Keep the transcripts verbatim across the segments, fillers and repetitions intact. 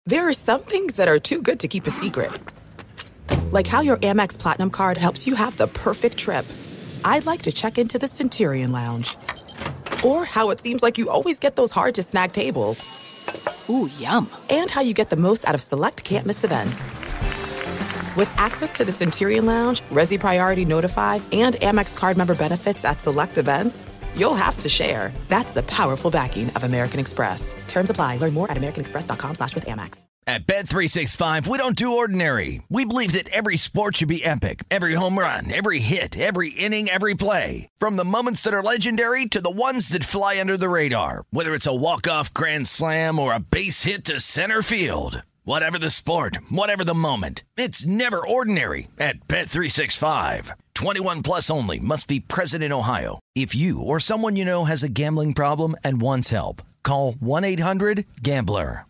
There are some things that are too good to keep a secret. Like how your Amex Platinum card helps you have the perfect trip. I'd like to check into the Centurion Lounge. Or how it seems like you always get those hard-to-snag tables. Ooh, yum. And how you get the most out of select can't-miss events. With access to the Centurion Lounge, Resi Priority Notified, and Amex card member benefits at select events, you'll have to share. That's the powerful backing of American Express. Terms apply. Learn more at americanexpress.com slash with Amex. At Bet three sixty-five, we don't do ordinary. We believe that every sport should be epic. Every home run, every hit, every inning, every play. From the moments that are legendary to the ones that fly under the radar. Whether it's a walk-off grand slam or a base hit to center field. Whatever the sport, whatever the moment, it's never ordinary at Bet three sixty-five. twenty-one plus only. Must be present in Ohio. If you or someone you know has a gambling problem and wants help, call one eight hundred gambler.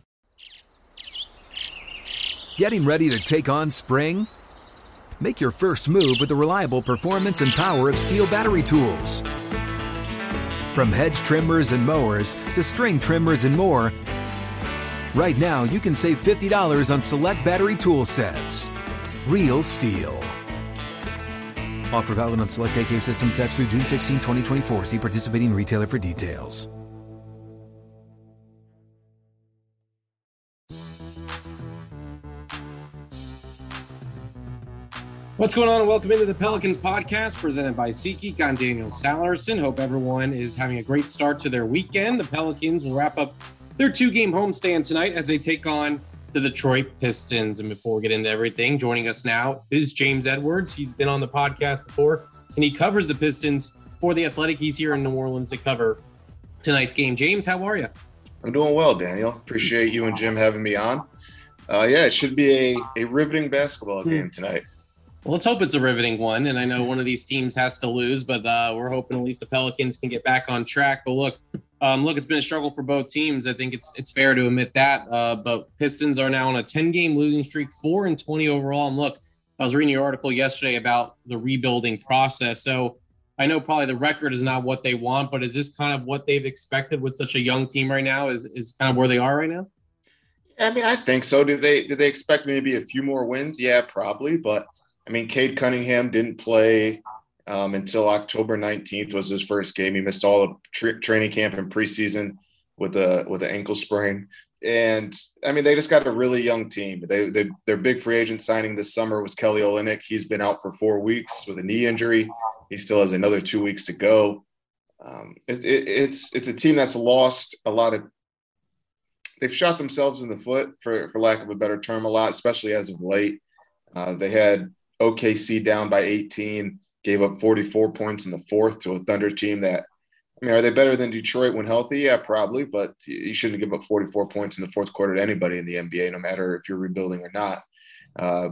Getting ready to take on spring? Make your first move with the reliable performance and power of Steel battery tools. From hedge trimmers and mowers to string trimmers and more, right now you can save fifty dollars on select battery tool sets. Real Steel. Offer valid on select A K system sets through June sixteenth, twenty twenty-four. See participating retailer for details. What's going on, and welcome into the Pelicans podcast presented by SeatGeek. I'm Daniel Salerson. Hope everyone is having a great start to their weekend. The Pelicans will wrap up their two-game homestand tonight as they take on the Detroit Pistons. And before we get into everything, joining us now is James Edwards. He's been on the podcast before, and he covers the Pistons for The Athletic. He's here in New Orleans to cover tonight's game. James, how are you? I'm doing well, Daniel. Appreciate you and Jim having me on. Uh, yeah, it should be a, a riveting basketball game tonight. Well, let's hope it's a riveting one. And I know one of these teams has to lose, but uh, we're hoping at least the Pelicans can get back on track. But look, um, look, it's been a struggle for both teams. I think it's it's fair to admit that. Uh, but Pistons are now on a ten-game losing streak, four and twenty overall. And look, I was reading your article yesterday about the rebuilding process. So I know probably the record is not what they want, but is this kind of what they've expected with such a young team right now? Is is kind of where they are right now? I mean, I think so. Did they did they expect maybe a few more wins? Yeah, probably, but I mean, Cade Cunningham didn't play um, until October nineteenth was his first game. He missed all of tra- training camp and preseason with a with an ankle sprain. And I mean, they just got a really young team. They, they their big free agent signing this summer was Kelly Olynyk. He's been out for four weeks with a knee injury. He still has another two weeks to go. Um, it, it, it's it's a team that's lost a lot of. They've shot themselves in the foot, for for lack of a better term, a lot, especially as of late. Uh, they had O K C down by eighteen, gave up forty-four points in the fourth to a Thunder team that, I mean, are they better than Detroit when healthy? Yeah, probably, but you shouldn't give up forty-four points in the fourth quarter to anybody in the N B A, no matter if you're rebuilding or not. Uh,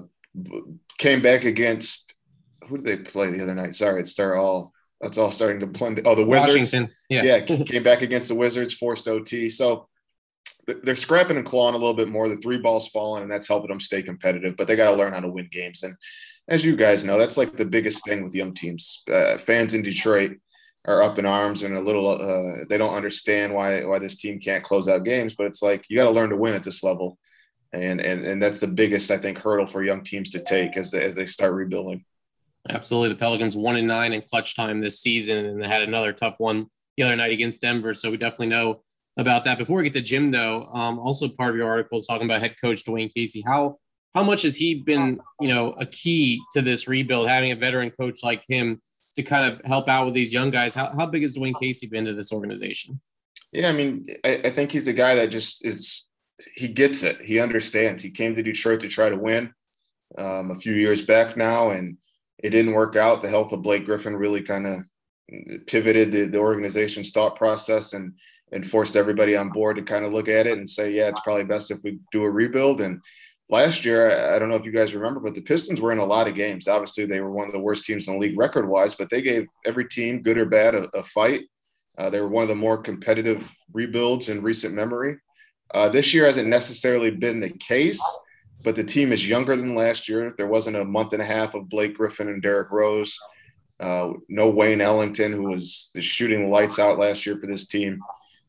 came back against, who did they play the other night? Sorry, it's start all, that's all starting to blend. Oh, the Wizards. Washington, yeah. Yeah, came back against the Wizards, forced O T. So they're scrapping and clawing a little bit more. The three ball's falling, and that's helping them stay competitive, but they got to learn how to win games. And as you guys know, that's like the biggest thing with young teams. Uh, fans in Detroit are up in arms and a little uh, – they don't understand why why this team can't close out games. But it's like you got to learn to win at this level. And, and and that's the biggest, I think, hurdle for young teams to take as they, as they start rebuilding. Absolutely. The Pelicans one and nine in clutch time this season, and they had another tough one the other night against Denver. So we definitely know about that. Before we get to Jim, though, um, also part of your article is talking about head coach Dwayne Casey. How – How much has he been, you know, a key to this rebuild, having a veteran coach like him to kind of help out with these young guys? How, how big has Dwayne Casey been to this organization? Yeah, I mean, I, I think he's a guy that just is – he gets it. He understands. He came to Detroit to try to win um, a few years back now, and it didn't work out. The health of Blake Griffin really kind of pivoted the, the organization's thought process and and forced everybody on board to kind of look at it and say, yeah, it's probably best if we do a rebuild. And last year, I don't know if you guys remember, but the Pistons were in a lot of games. Obviously, they were one of the worst teams in the league record-wise, but they gave every team, good or bad, a, a fight. Uh, they were one of the more competitive rebuilds in recent memory. Uh, this year hasn't necessarily been the case, but the team is younger than last year. There wasn't a month and a half of Blake Griffin and Derrick Rose. Uh, no Wayne Ellington, who was shooting the lights out last year for this team.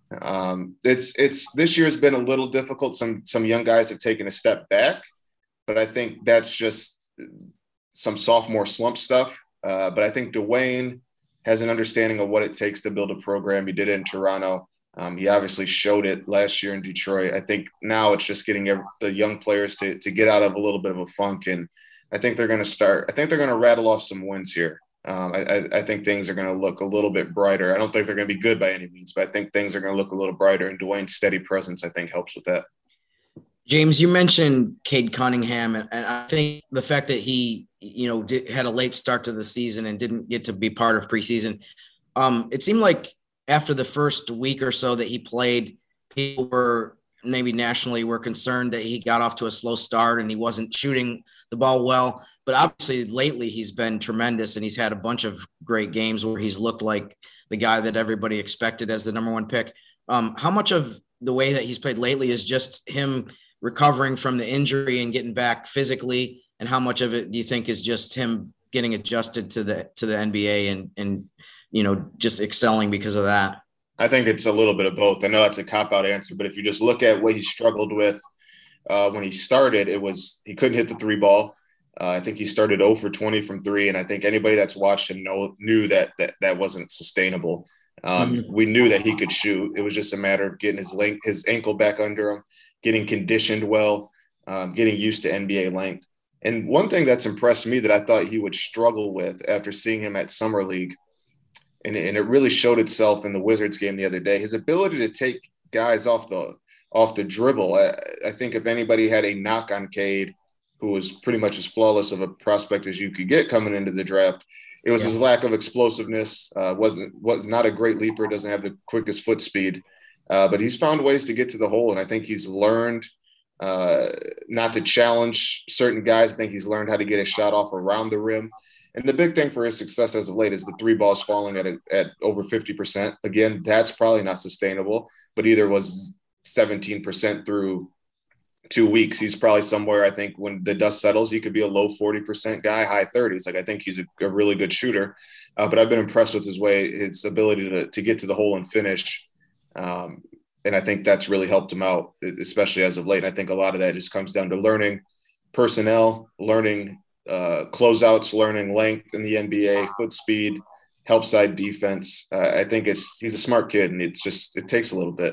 Um, it's it's this year's been a little difficult. Some some young guys have taken a step back, but I think that's just some sophomore slump stuff. Uh, but I think Dwayne has an understanding of what it takes to build a program. He did it in Toronto. Um, he obviously showed it last year in Detroit. I think now it's just getting every, the young players to to get out of a little bit of a funk, and I think they're going to start. I think they're going to rattle off some wins here. Um, I, I, I think things are going to look a little bit brighter. I don't think they're going to be good by any means, but I think things are going to look a little brighter. And Dwayne's steady presence, I think, helps with that. James, you mentioned Cade Cunningham, and, and I think the fact that he, you know, did, had a late start to the season and didn't get to be part of preseason. Um, it seemed like after the first week or so that he played, people were maybe nationally were concerned that he got off to a slow start and he wasn't shooting the ball well. But obviously lately he's been tremendous, and he's had a bunch of great games where he's looked like the guy that everybody expected as the number one pick. Um, how much of the way that he's played lately is just him recovering from the injury and getting back physically, and how much of it do you think is just him getting adjusted to the to the N B A and and you know just excelling because of that? I think it's a little bit of both. I know that's a cop-out answer, but if you just look at what he struggled with uh, when he started, it was he couldn't hit the three ball. Uh, I think he started zero for twenty from three, and I think anybody that's watched him know, knew that, that that wasn't sustainable. Um, mm-hmm. We knew that he could shoot. It was just a matter of getting his length, his ankle back under him, getting conditioned well, um, getting used to N B A length. And one thing that's impressed me that I thought he would struggle with after seeing him at Summer League, and, and it really showed itself in the Wizards game the other day, his ability to take guys off the off the dribble. I, I think if anybody had a knock on Cade, who was pretty much as flawless of a prospect as you could get coming into the draft, it was yeah. his lack of explosiveness. Uh, wasn't was not a great leaper. Doesn't have the quickest foot speed, uh, but he's found ways to get to the hole, and I think he's learned uh, not to challenge certain guys. I think he's learned how to get a shot off around the rim. And the big thing for his success as of late is the three balls falling at a, at over fifty percent. Again, that's probably not sustainable, but either was seventeen percent through two weeks. He's probably somewhere, I think, when the dust settles, he could be a low forty percent guy, high thirties. Like, I think he's a, a really good shooter, uh, but I've been impressed with his way, his ability to, to get to the hole and finish. Um, and I think that's really helped him out, especially as of late. And I think a lot of that just comes down to learning personnel, learning uh, closeouts, learning length in the N B A, foot speed, help side defense. Uh, I think it's, he's a smart kid, and it's just, it takes a little bit.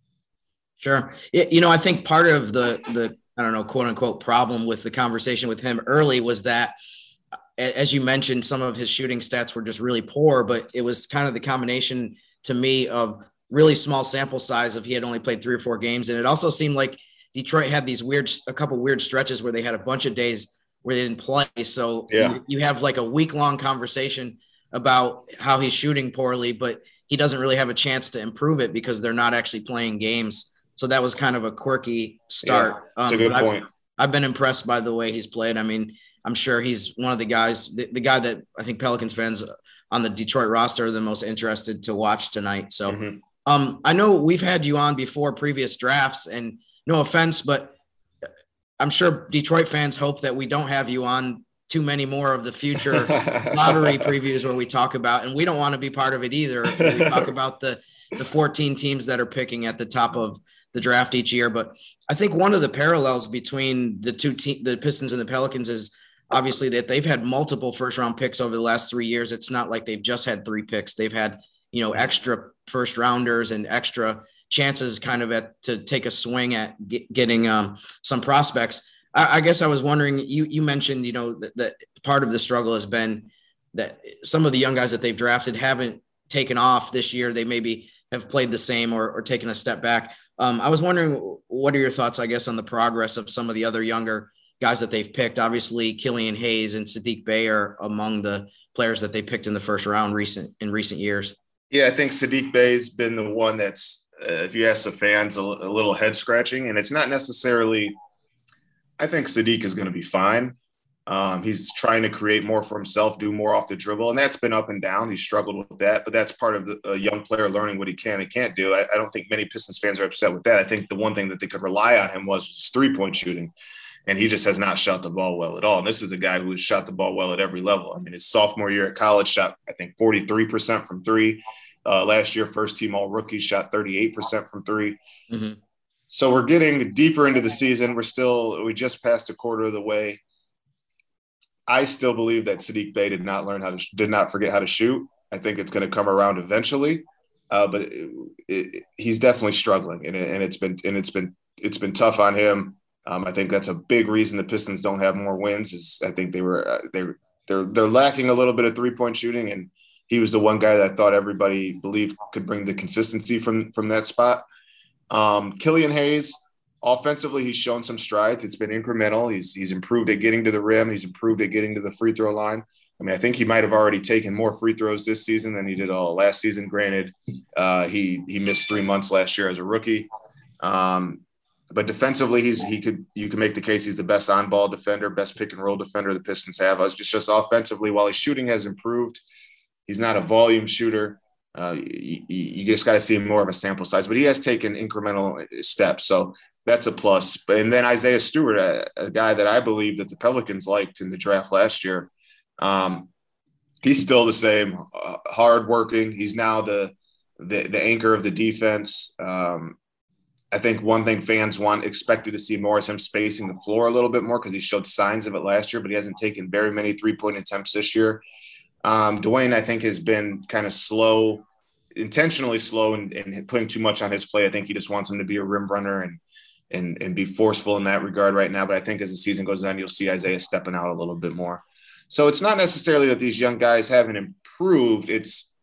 Sure. You know, I think part of the, the, I don't know, quote unquote problem with the conversation with him early was that, as you mentioned, some of his shooting stats were just really poor, but it was kind of the combination to me of really small sample size of he had only played three or four games. And it also seemed like Detroit had these weird, a couple weird stretches where they had a bunch of days where they didn't play. So yeah. you, you have like a week long conversation about how he's shooting poorly, but he doesn't really have a chance to improve it because they're not actually playing games. So that was kind of a quirky start. Yeah, that's um, a good point. I've, I've been impressed by the way he's played. I mean, I'm sure he's one of the guys, the, the guy that I think Pelicans fans on the Detroit roster are the most interested to watch tonight. So mm-hmm. um, I know we've had you on before previous drafts, and no offense, but I'm sure Detroit fans hope that we don't have you on too many more of the future lottery previews where we talk about, and we don't want to be part of it either. We talk about the, the fourteen teams that are picking at the top of the draft each year. But I think one of the parallels between the two te- the Pistons and the Pelicans is obviously that they've had multiple first round picks over the last three years. It's not like they've just had three picks. They've had, you know, extra first rounders and extra chances kind of at to take a swing at get, getting um, some prospects. I, I guess I was wondering, you, you mentioned, you know, that, that part of the struggle has been that some of the young guys that they've drafted haven't taken off this year. They maybe have played the same or, or taken a step back. Um, I was wondering, what are your thoughts, I guess, on the progress of some of the other younger guys that they've picked? Obviously, Killian Hayes and Saddiq Bey are among the players that they picked in the first round recent in recent years. Yeah, I think Saddiq Bey's been the one that's, uh, if you ask the fans, a, a little head scratching. And it's not necessarily – I think Saddiq is going to be fine. Um, he's trying to create more for himself, do more off the dribble, and that's been up and down. He's struggled with that, but that's part of the, a young player learning what he can and can't do. I, I don't think many Pistons fans are upset with that. I think the one thing that they could rely on him was his three-point shooting, and he just has not shot the ball well at all. And this is a guy who has shot the ball well at every level. I mean, his sophomore year at college shot, I think, forty-three percent from three. uh, last year, first team all rookies, shot thirty-eight percent from three. Mm-hmm. So we're getting deeper into the season. We're still, we just passed a quarter of the way. I still believe that Saddiq Bey did not learn how to, did not forget how to shoot. I think it's going to come around eventually, uh, but it, it, he's definitely struggling, and, it, and it's been, and it's been, it's been tough on him. Um, I think that's a big reason the Pistons don't have more wins. Is I think they were, uh, they were, they're, they're lacking a little bit of three point shooting, and he was the one guy that I thought everybody believed could bring the consistency from, from that spot. Um, Killian Hayes, offensively, he's shown some strides. It's been incremental. He's he's improved at getting to the rim. He's improved at getting to the free throw line. I mean, I think he might have already taken more free throws this season than he did all last season. Granted, uh, he he missed three months last year as a rookie. Um, but defensively, he's he could you can make the case he's the best on-ball defender, best pick and roll defender the Pistons have. It's just just offensively, while his shooting has improved, he's not a volume shooter. Uh, you, you just got to see more of a sample size, but he has taken incremental steps. So that's a plus. And then Isaiah Stewart, a, a guy that I believe that the Pelicans liked in the draft last year. Um, he's still the same, uh, hardworking. He's now the, the, the anchor of the defense. Um, I think one thing fans want expected to see more is him spacing the floor a little bit more, because he showed signs of it last year, but he hasn't taken very many three-point attempts this year. Um, Dwayne, I think, has been kind of slow, intentionally slow, and, and putting too much on his play. I think he just wants him to be a rim runner and and and be forceful in that regard right now. But I think as the season goes on, you'll see Isaiah stepping out a little bit more. So it's not necessarily that these young guys haven't improved. It's,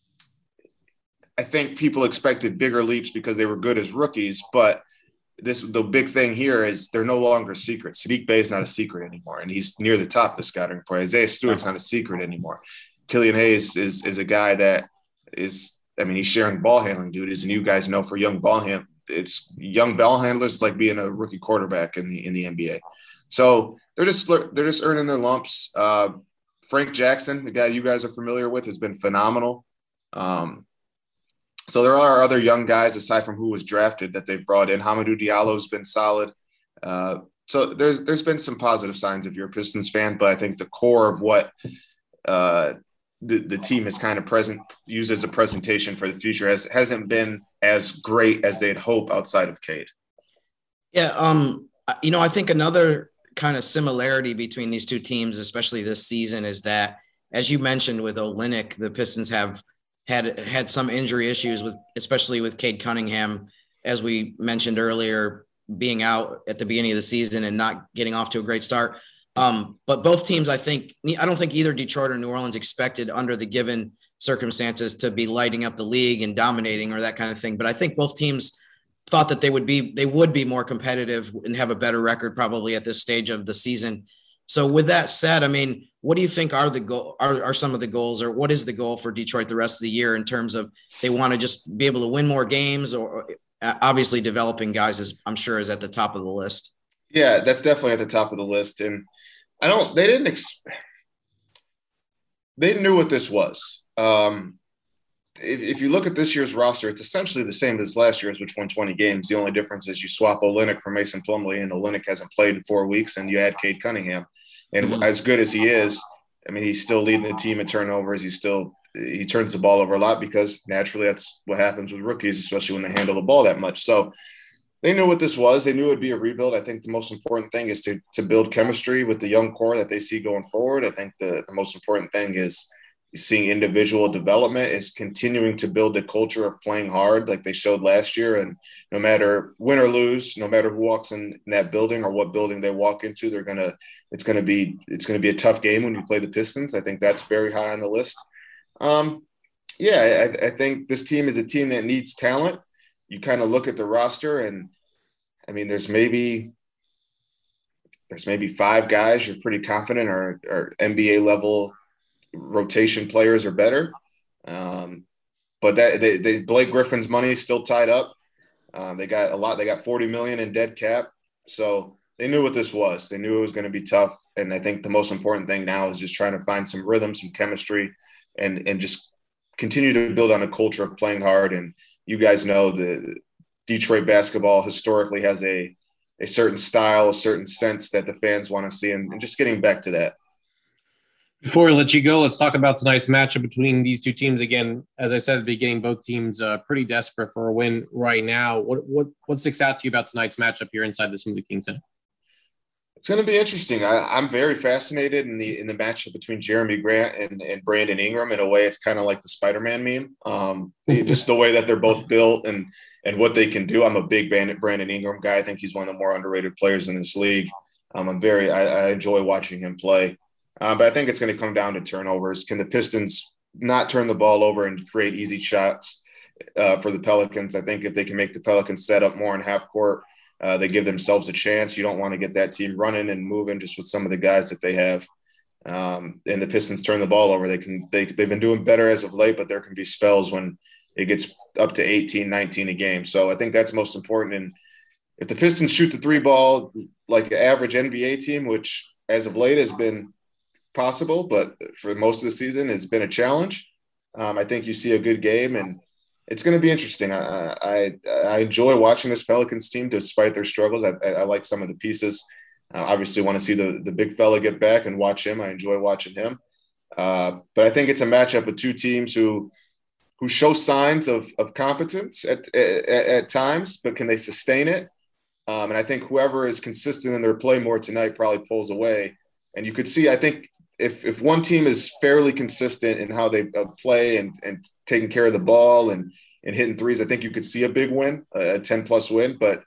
I think people expected bigger leaps because they were good as rookies, but this the big thing here is they're no longer secrets. Saddiq Bey is not a secret anymore, and he's near the top of the scouting report. Isaiah Stewart's not a secret anymore. Killian Hayes is is a guy that is, I mean, he's sharing ball handling duties, and you guys know for young ball hand, it's young ball handlers, it's like being a rookie quarterback in the in the N B A. So they're just they're just earning their lumps. Uh, Frank Jackson, the guy you guys are familiar with, has been phenomenal. Um, So there are other young guys aside from who was drafted that they've brought in. Hamidou Diallo's been solid. Uh, so there's there's been some positive signs if you're a Pistons fan, but I think the core of what uh, the, the team is kind of present used as a presentation for the future has, hasn't been as great as they'd hope outside of Cade. Yeah, um, you know, I think another kind of similarity between these two teams, especially this season, is that, as you mentioned with Olynyk, the Pistons have – had had some injury issues with, especially with Cade Cunningham, as we mentioned earlier, being out at the beginning of the season and not getting off to a great start. Um, but both teams, I think, I don't think either Detroit or New Orleans expected under the given circumstances to be lighting up the league and dominating or that kind of thing. But I think both teams thought that they would be, they would be more competitive and have a better record probably at this stage of the season. So with that said, I mean, what do you think are the goal are, are some of the goals, or what is the goal for Detroit the rest of the year in terms of they want to just be able to win more games, or, or obviously developing guys is, I'm sure, is at the top of the list? Yeah, that's definitely at the top of the list. And I don't, they didn't, ex- they knew what this was. Um, if, if you look at this year's roster, it's essentially the same as last year's, which won twenty games. The only difference is you swap Olynyk for Mason Plumlee, and Olynyk hasn't played in four weeks, and you add Cade Cunningham. And mm-hmm. as good as he is, I mean, he's still leading the team in turnovers. He's still he turns the ball over a lot because naturally that's what happens with rookies, especially when they handle the ball that much. So they knew what this was. They knew it would be a rebuild. I think the most important thing is to to build chemistry with the young core that they see going forward. I think the, the most important thing is seeing individual development, is continuing to build a culture of playing hard like they showed last year. And no matter win or lose, no matter who walks in, in that building or what building they walk into, they're going to, it's going to be, it's going to be a tough game when you play the Pistons. I think that's very high on the list. Um, yeah, I, I think this team is a team that needs talent. You kind of look at the roster, and I mean, there's maybe, there's maybe five guys you're pretty confident are, are N B A level rotation players are better. Um, but that they, they Blake Griffin's money is still tied up. Um, they got a lot, they got forty million in dead cap. So they knew what this was. They knew it was going to be tough. And I think the most important thing now is just trying to find some rhythm, some chemistry, and, and just continue to build on a culture of playing hard. And you guys know the Detroit basketball historically has a, a certain style, a certain sense that the fans want to see, and, and just getting back to that. Before I let you go, let's talk about tonight's matchup between these two teams. Again, as I said at the beginning, both teams uh, pretty desperate for a win right now. What what what sticks out to you about tonight's matchup here inside the Smoothie King Center? It's going to be interesting. I, I'm very fascinated in the in the matchup between Jeremy Grant and, and Brandon Ingram. In a way, it's kind of like the Spider-Man meme. Um, just the way that they're both built and and what they can do. I'm a big Brandon Ingram guy. I think he's one of the more underrated players in this league. Um, I'm very I, I enjoy watching him play. Uh, but I think it's going to come down to turnovers. Can the Pistons not turn the ball over and create easy shots uh, for the Pelicans? I think if they can make the Pelicans set up more in half court, uh, they give themselves a chance. You don't want to get that team running and moving just with some of the guys that they have. Um, and the Pistons turn the ball over. They can, they, they've been doing better as of late, but there can be spells when it gets up to eighteen, nineteen a game. So I think that's most important. And if the Pistons shoot the three ball like the average N B A team, which as of late has been possible, but for most of the season has been a challenge. Um, I think you see a good game, and it's going to be interesting. I, I I enjoy watching this Pelicans team despite their struggles. I, I like some of the pieces. Uh, obviously, want to see the the big fella get back and watch him. I enjoy watching him. Uh, but I think it's a matchup of two teams who who show signs of of competence at at, at times, but can they sustain it? Um, and I think whoever is consistent in their play more tonight probably pulls away. And you could see, I think, If if one team is fairly consistent in how they uh, play and, and taking care of the ball and, and hitting threes, I think you could see a big win, a ten-plus win. But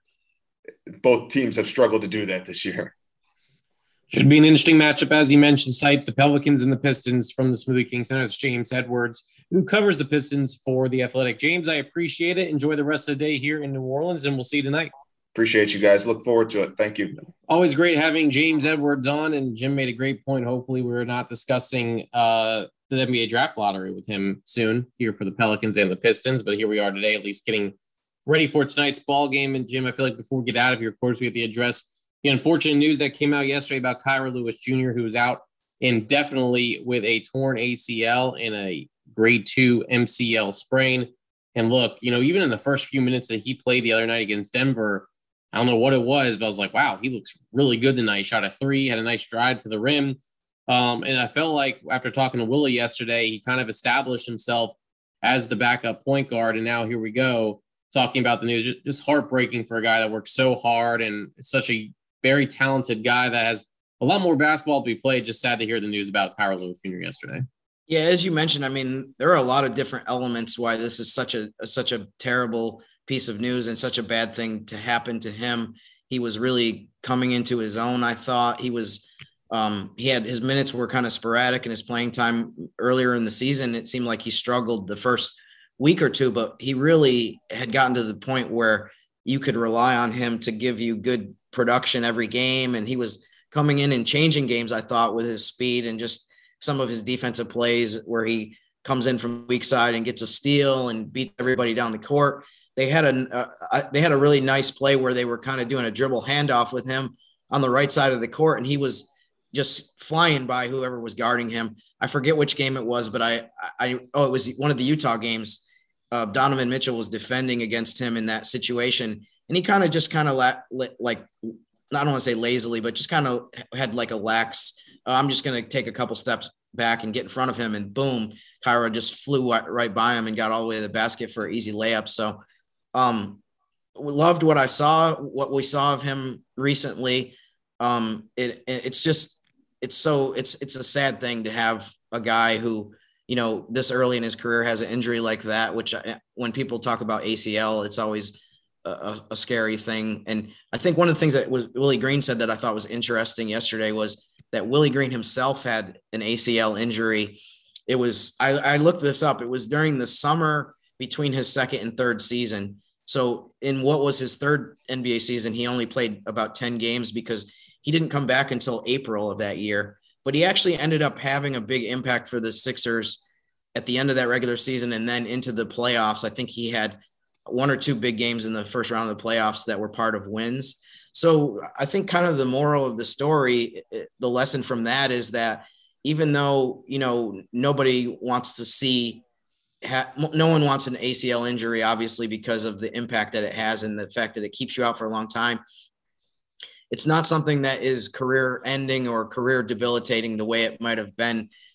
both teams have struggled to do that this year. Should be an interesting matchup, as you mentioned, Sites, the Pelicans and the Pistons from the Smoothie King Center. It's James Edwards, who covers the Pistons for The Athletic. James, I appreciate it. Enjoy the rest of the day here in New Orleans, and we'll see you tonight. Appreciate you guys. Look forward to it. Thank you. Always great having James Edwards on, and Jim made a great point. Hopefully we're not discussing uh, the N B A draft lottery with him soon here for the Pelicans and the Pistons, but here we are today, at least getting ready for tonight's ball game. And Jim, I feel like before we get out of here, of course, we have to address the unfortunate news that came out yesterday about Kira Lewis Junior, who was out indefinitely with a torn A C L and a grade two M C L sprain. And look, you know, even in the first few minutes that he played the other night against Denver, I don't know what it was, but I was like, wow, he looks really good tonight. He shot a three, had a nice drive to the rim. Um, and I felt like after talking to Willie yesterday, he kind of established himself as the backup point guard. And now here we go talking about the news. Just, just heartbreaking for a guy that works so hard and is such a very talented guy that has a lot more basketball to be played. Just sad to hear the news about Kira Lewis Junior yesterday. Yeah, as you mentioned, I mean, there are a lot of different elements why this is such a, a such a terrible piece of news and such a bad thing to happen to him. He was really coming into his own. I thought he was, um, he had his minutes were kind of sporadic in his playing time earlier in the season. It seemed like he struggled the first week or two, but he really had gotten to the point where you could rely on him to give you good production every game. And he was coming in and changing games, I thought, with his speed and just some of his defensive plays where he comes in from weak side and gets a steal and beats everybody down the court. They had a uh, they had a really nice play where they were kind of doing a dribble handoff with him on the right side of the court, and he was just flying by whoever was guarding him. I forget which game it was, but I I oh it was one of the Utah games. Uh, Donovan Mitchell was defending against him in that situation, and he kind of just kind of la- like I don't want to say lazily, but just kind of had like a lax. Uh, I'm just going to take a couple steps back and get in front of him, and boom, Kira just flew right by him and got all the way to the basket for an easy layup. So. Um, loved what I saw, what we saw of him recently. Um, it, it's just, it's so, it's, it's a sad thing to have a guy who, you know, this early in his career has an injury like that, which I, when people talk about A C L, it's always a, a scary thing. And I think one of the things that was Willie Green said that I thought was interesting yesterday was that Willie Green himself had an A C L injury. It was, I, I looked this up. It was during the summer between his second and third season. So in what was his third N B A season, he only played about ten games because he didn't come back until April of that year. But he actually ended up having a big impact for the Sixers at the end of that regular season and then into the playoffs. I think he had one or two big games in the first round of the playoffs that were part of wins. So I think kind of the moral of the story, the lesson from that is that even though, you know, nobody wants to see Ha, no one wants an A C L injury, obviously, because of the impact that it has and the fact that it keeps you out for a long time. It's not something that is career ending or career debilitating the way it might have been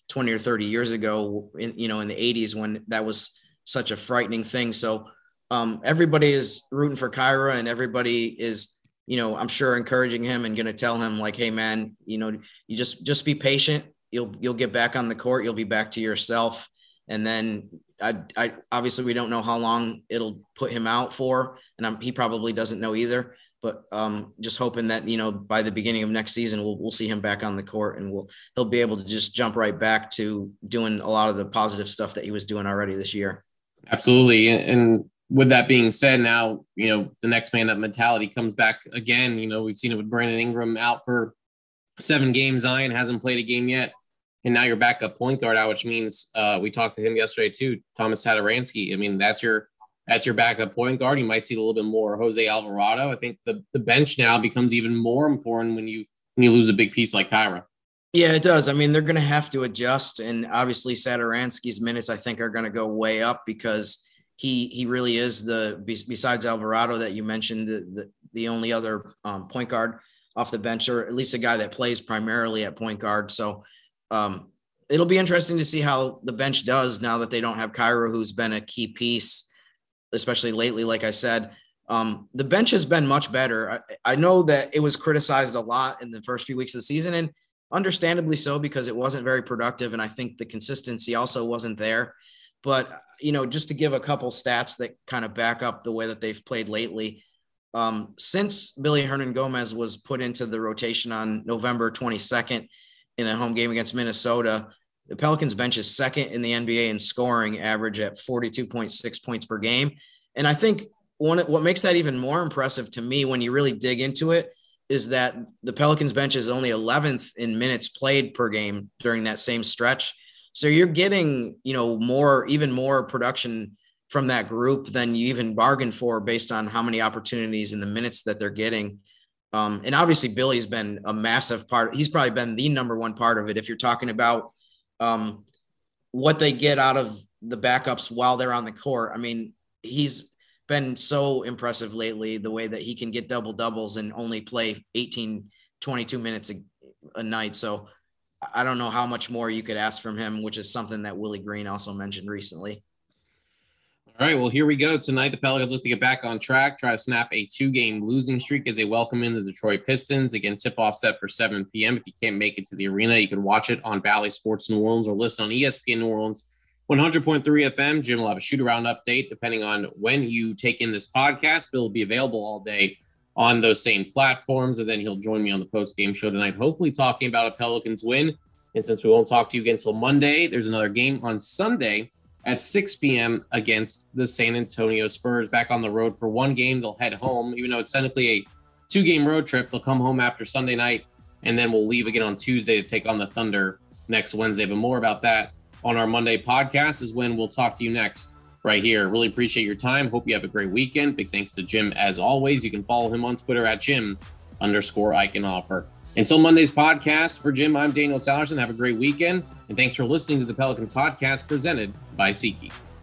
twenty or thirty years ago, in, you know, in the eighties when that was such a frightening thing. So um, everybody is rooting for Kira, and everybody is, you know, I'm sure encouraging him and going to tell him like, hey man, you know, you just, just be patient. You'll, you'll get back on the court. You'll be back to yourself. And then I, I obviously we don't know how long it'll put him out for, and I'm, he probably doesn't know either, but um, just hoping that, you know, by the beginning of next season, we'll, we'll see him back on the court, and we'll, he'll be able to just jump right back to doing a lot of the positive stuff that he was doing already this year. Absolutely. And with that being said, now, you know, the next man up mentality comes back again. You know, we've seen it with Brandon Ingram out for seven games. Zion hasn't played a game yet. And now you're backup point guard out, which means uh, we talked to him yesterday too, Thomas Satoransky. I mean, that's your that's your backup point guard. You might see a little bit more Jose Alvarado. I think the, the bench now becomes even more important when you when you lose a big piece like Kira. Yeah, it does. I mean, they're going to have to adjust, and obviously Satoransky's minutes I think are going to go way up because he he really is the besides Alvarado that you mentioned the the, the only other um, point guard off the bench, or at least a guy that plays primarily at point guard. So. Um, it'll be interesting to see how the bench does now that they don't have Kira, who's been a key piece, especially lately. Like I said, um, the bench has been much better. I, I know that it was criticized a lot in the first few weeks of the season, and understandably so, because it wasn't very productive. And I think the consistency also wasn't there, but you know, just to give a couple stats that kind of back up the way that they've played lately. Um, since Billy Hernangomez was put into the rotation on November twenty-second, in a home game against Minnesota, the Pelicans bench is second in the N B A in scoring average at forty-two point six points per game. And I think one, what makes that even more impressive to me when you really dig into it is that the Pelicans bench is only eleventh in minutes played per game during that same stretch. So you're getting, you know, more, even more production from that group than you even bargained for based on how many opportunities and the minutes that they're getting. Um, and obviously Billy's been a massive part. He's probably been the number one part of it. If you're talking about um, what they get out of the backups while they're on the court. I mean, he's been so impressive lately, the way that he can get double doubles and only play eighteen, twenty-two minutes a, a night. So I don't know how much more you could ask from him, which is something that Willie Green also mentioned recently. All right, well, here we go. Tonight, the Pelicans look to get back on track, try to snap a two-game losing streak as they welcome in the Detroit Pistons. Again, tip-off set for seven p.m. If you can't make it to the arena, you can watch it on Bally Sports New Orleans or listen on E S P N New Orleans, one hundred point three F M. Jim will have a shoot-around update depending on when you take in this podcast. Bill will be available all day on those same platforms, and then he'll join me on the post-game show tonight, hopefully talking about a Pelicans win. And since we won't talk to you again until Monday, there's another game on Sunday at six p.m. against the San Antonio Spurs. Back on the road for one game. They'll head home, even though it's technically a two-game road trip. They'll come home after Sunday night, and then we'll leave again on Tuesday to take on the Thunder next Wednesday. But more about that on our Monday podcast is when we'll talk to you next right here. Really appreciate your time. Hope you have a great weekend. Big thanks to Jim as always. You can follow him on Twitter at Jim underscore Eichenhofer. Until Monday's podcast, for Jim, I'm Daniel Salerson. Have a great weekend. And thanks for listening to the Pelicans podcast presented by SeatGeek.